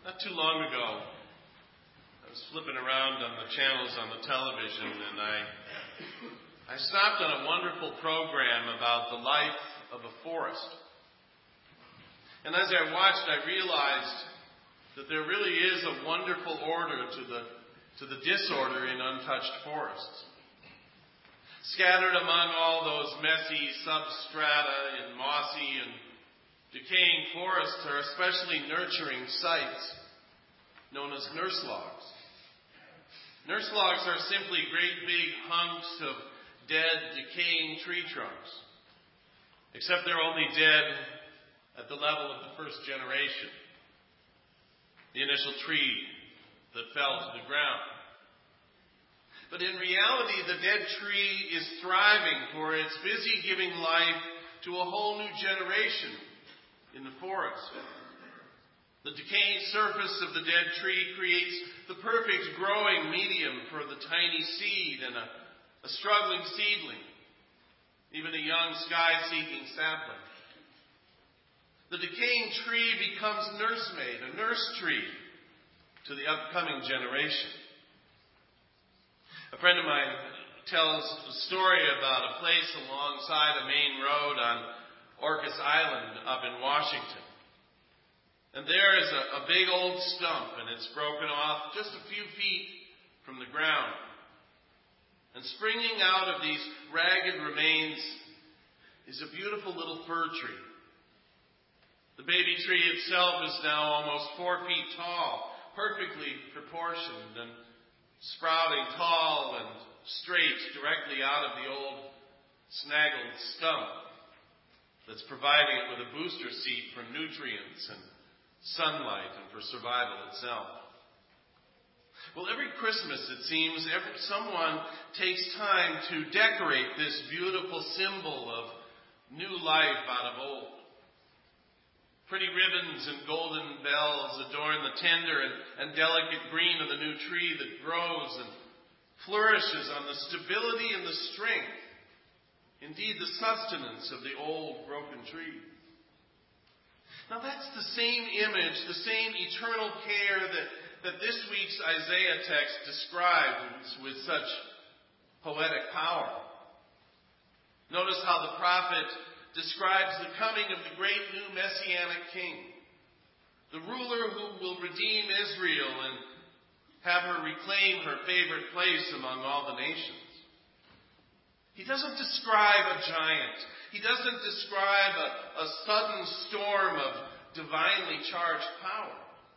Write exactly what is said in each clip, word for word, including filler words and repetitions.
Not too long ago, I was flipping around on the channels on the television, and I I stopped on a wonderful program about the life of a forest. And as I watched, I realized that there really is a wonderful order to the to the disorder in untouched forests. Scattered among all those messy substrata in mossy and decaying forests are especially nurturing sites known as nurse logs. Nurse logs are simply great big hunks of dead, decaying tree trunks. Except they're only dead at the level of the first generation. The initial tree that fell to the ground. But in reality, the dead tree is thriving, for it's busy giving life to a whole new generation in the forest. The decaying surface of the dead tree creates the perfect growing medium for the tiny seed and a, a struggling seedling, even a young sky-seeking sapling. The decaying tree becomes nursemaid, a nurse tree, to the upcoming generation. A friend of mine tells a story about a place alongside a main road on Orcas Island up in Washington. And there is a, a big old stump, and it's broken off just a few feet from the ground. And springing out of these ragged remains is a beautiful little fir tree. The baby tree itself is now almost four feet tall, perfectly proportioned and sprouting tall and straight directly out of the old snaggled stump that's providing it with a booster seat for nutrients and sunlight and for survival itself. Well, every Christmas, it seems, every, someone takes time to decorate this beautiful symbol of new life out of old. Pretty ribbons and golden bells adorn the tender and, and delicate green of the new tree that grows and flourishes on the stability and the strength, indeed the sustenance of the old broken tree. Now that's the same image, the same eternal care that, that this week's Isaiah text describes with such poetic power. Notice how the prophet describes the coming of the great new Messianic King, the ruler who will redeem Israel and have her reclaim her favorite place among all the nations. He doesn't describe a giant. He doesn't describe a, a sudden storm of divinely charged power.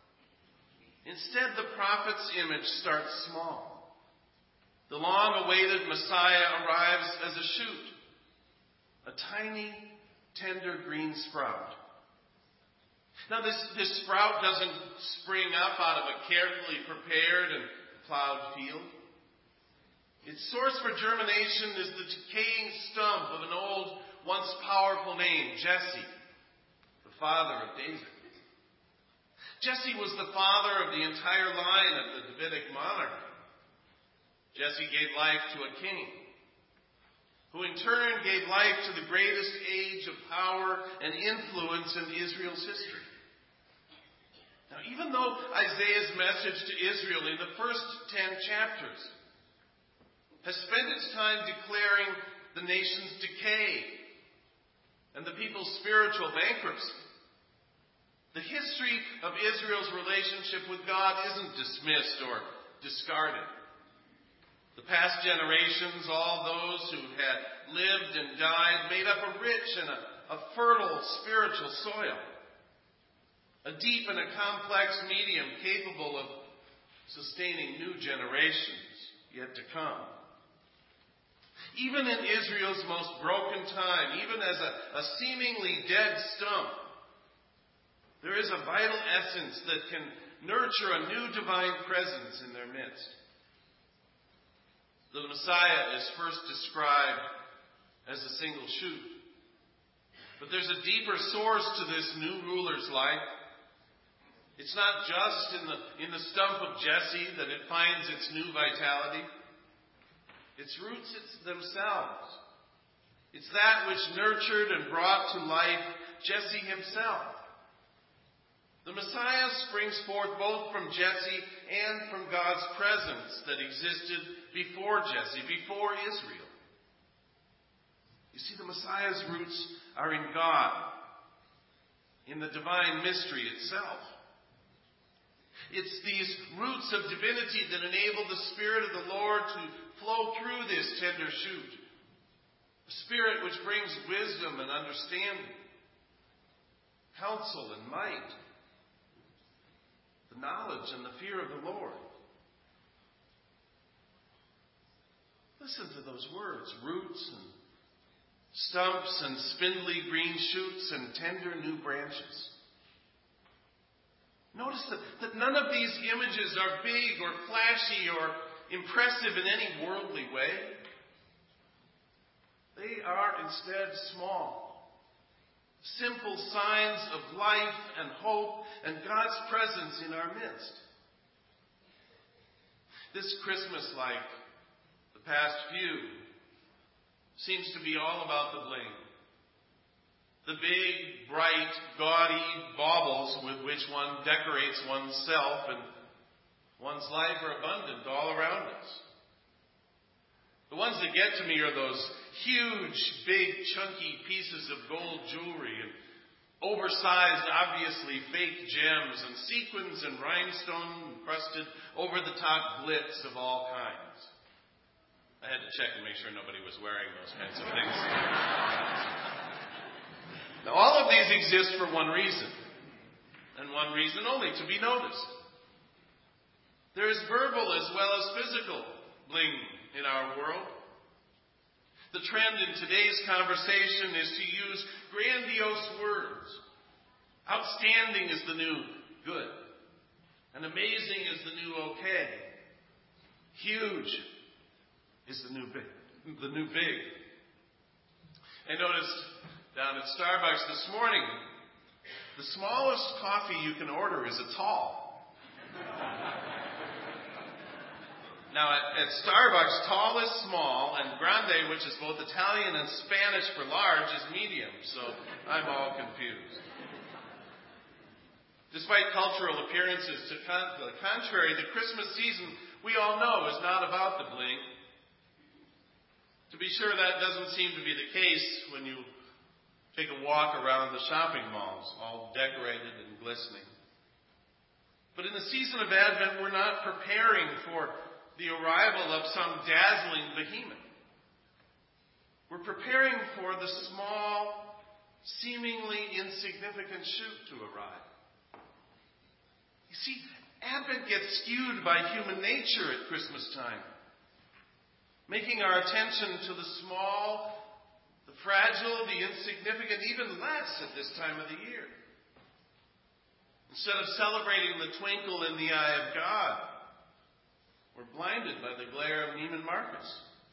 Instead, the prophet's image starts small. The long-awaited Messiah arrives as a shoot, a tiny, tender green sprout. Now, this, this sprout doesn't spring up out of a carefully prepared and plowed field. Its source for germination is the decaying stump of an old, once powerful name, Jesse, the father of David. Jesse was the father of the entire line of the Davidic monarchy. Jesse gave life to a king, who in turn gave life to the greatest age of power and influence in Israel's history. Now, even though Isaiah's message to Israel in the first ten chapters has spent its time declaring the nation's decay and the people's spiritual bankruptcy, the history of Israel's relationship with God isn't dismissed or discarded. The past generations, all those who had lived and died, made up a rich and a, a fertile spiritual soil. A deep and a complex medium capable of sustaining new generations yet to come. Even in Israel's most broken time, even as a, a seemingly dead stump, there is a vital essence that can nurture a new divine presence in their midst. The Messiah is first described as a single shoot. But there's a deeper source to this new ruler's life. It's not just in the, in the stump of Jesse that it finds its new vitality. Its roots it's themselves. It's that which nurtured and brought to life Jesse himself. The Messiah Messiah springs forth both from Jesse and from God's presence that existed before Jesse, before Israel. You see, the Messiah's roots are in God, in the divine mystery itself. It's these roots of divinity that enable the Spirit of the Lord to flow through this tender shoot. A Spirit which brings wisdom and understanding, counsel and might, the knowledge and the fear of the Lord. Listen to those words, roots and stumps and spindly green shoots and tender new branches. Notice that, that none of these images are big or flashy or impressive in any worldly way. They are instead small, simple signs of life and hope and God's presence in our midst. This Christmas, like the past few, seems to be all about the bling. The big, bright, gaudy baubles with which one decorates oneself and one's life are abundant all around us. The ones that get to me are those huge, big, chunky pieces of gold jewelry and oversized, obviously fake gems and sequins and rhinestone encrusted over-the-top glitz of all kinds. I had to check and make sure nobody was wearing those kinds of things. Now, all of these exist for one reason, and one reason only, to be noticed. There is verbal as well as physical bling in our world. The trend in today's conversation is to use grandiose words. Outstanding is the new good, and amazing is the new okay. Huge is the new big. The new big. I noticed down at Starbucks this morning, the smallest coffee you can order is a tall. Now, at, at Starbucks, tall is small, and grande, which is both Italian and Spanish for large, is medium. So I'm all confused. Despite cultural appearances to con- the contrary, the Christmas season, we all know, is not about the bling. To be sure, that doesn't seem to be the case when you take a walk around the shopping malls, all decorated and glistening. But in the season of Advent, we're not preparing for the arrival of some dazzling behemoth. We're preparing for the small, seemingly insignificant shoot to arrive. You see, Advent gets skewed by human nature at Christmas time, making our attention to the small, the fragile, the insignificant, even less at this time of the year. Instead of celebrating the twinkle in the eye of God, we're blinded by the glare of Neiman Marcus.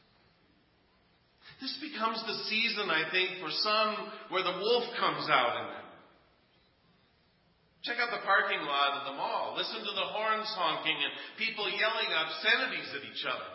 This becomes the season, I think, for some where the wolf comes out in them. Check out the parking lot of the mall. Listen to the horns honking and people yelling obscenities at each other.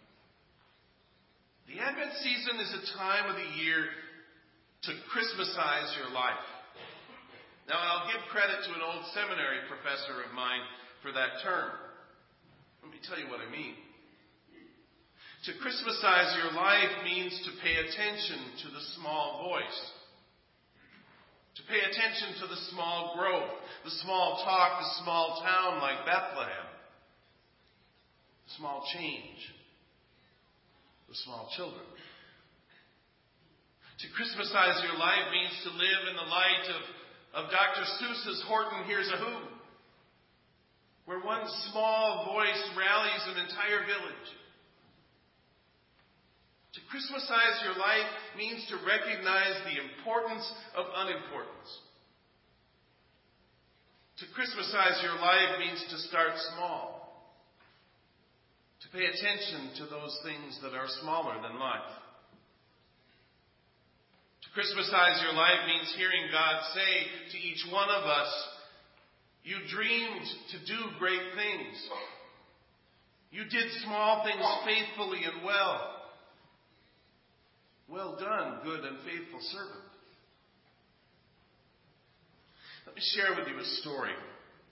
The Advent season is a time of the year to Christmasize your life. Now, I'll give credit to an old seminary professor of mine for that term. Let me tell you what I mean. To Christmasize your life means to pay attention to the small voice. To pay attention to the small growth, the small talk, the small town like Bethlehem. The small change. The small children. To Christmasize your life means to live in the light of, of Doctor Seuss's Horton Hears a Who, where one small voice rallies an entire village. To Christmasize your life means to recognize the importance of unimportance. To Christmasize your life means to start small. To pay attention to those things that are smaller than life. To Christmasize your life means hearing God say to each one of us, you dreamed to do great things. You did small things faithfully and well. Well done, good and faithful servant. Let me share with you a story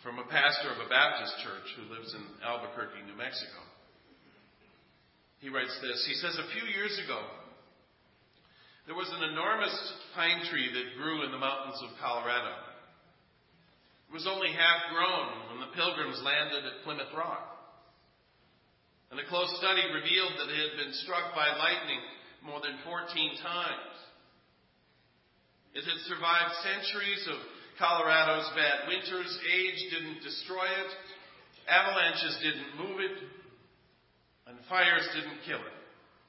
from a pastor of a Baptist church who lives in Albuquerque, New Mexico. He writes this. He says, a few years ago, there was an enormous pine tree that grew in the mountains of Colorado. It was only half grown when the Pilgrims landed at Plymouth Rock. And a close study revealed that it had been struck by lightning more than fourteen times. It had survived centuries of Colorado's bad winters. Age didn't destroy it. Avalanches didn't move it. And fires didn't kill it.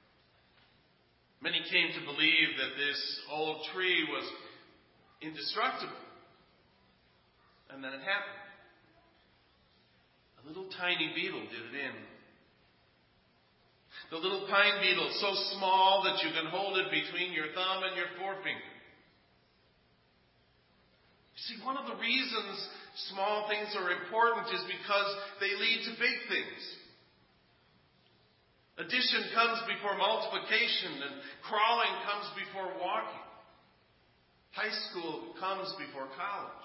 Many came to believe that this old tree was indestructible. And then it happened. A little tiny beetle did it in. The little pine beetle, so small that you can hold it between your thumb and your forefinger. You see, one of the reasons small things are important is because they lead to big things. Addition comes before multiplication, and crawling comes before walking. High school comes before college.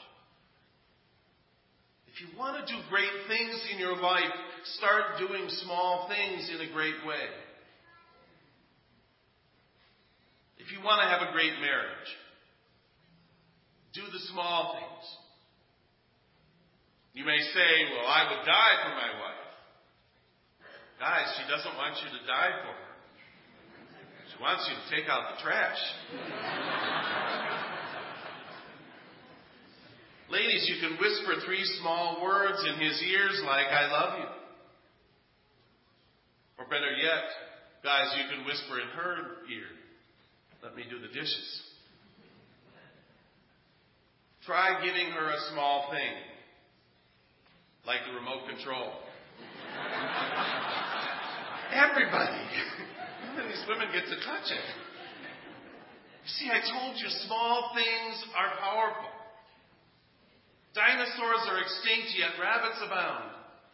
If you want to do great things in your life, start doing small things in a great way. If you want to have a great marriage, do the small things. You may say, well, I would die for my wife. Guys, she doesn't want you to die for her. She wants you to take out the trash. Ladies, you can whisper three small words in his ears like, I love you. Or better yet, guys, you can whisper in her ear, let me do the dishes. Try giving her a small thing, like the remote control. Everybody. None of these women get to touch it. You see, I told you small things are powerful. Dinosaurs are extinct, yet rabbits abound.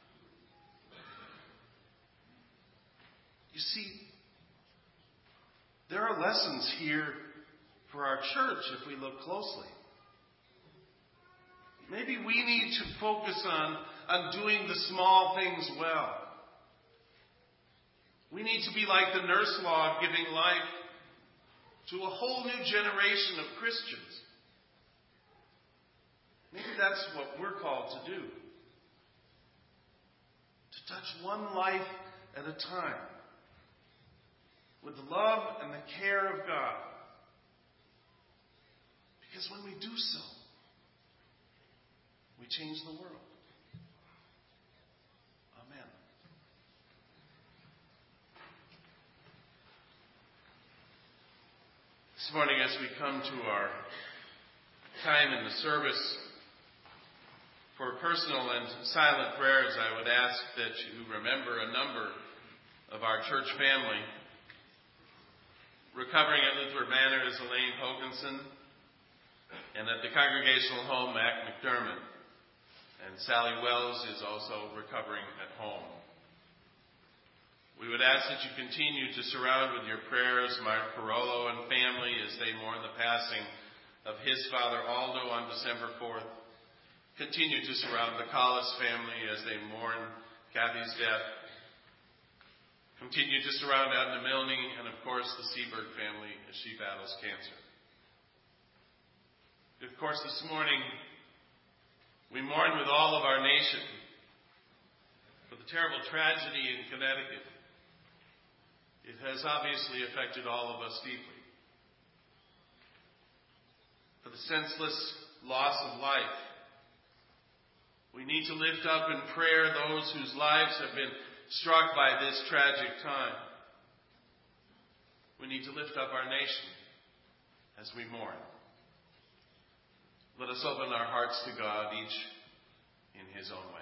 You see, there are lessons here for our church if we look closely. Maybe we need to focus on, on doing the small things well. We need to be like the nurse log, giving life to a whole new generation of Christians. Maybe that's what we're called to do. To touch one life at a time. With the love and the care of God. Because when we do so, we change the world. Amen. This morning, as we come to our time in the service, for personal and silent prayers, I would ask that you remember a number of our church family. Recovering at Luther Manor is Elaine Hoganson, and at the Congregational Home, Mac McDermott. And Sally Wells is also recovering at home. We would ask that you continue to surround with your prayers Mark Parolo and family as they mourn the passing of his father Aldo on December fourth. Continue to surround the Collis family as they mourn Kathy's death. Continue to surround Edna Milne and, of course, the Seberg family as she battles cancer. Of course, this morning, we mourn with all of our nation for the terrible tragedy in Connecticut. It has obviously affected all of us deeply. For the senseless loss of life, we need to lift up in prayer those whose lives have been struck by this tragic time. We need to lift up our nation as we mourn. Let us open our hearts to God, each in his own way.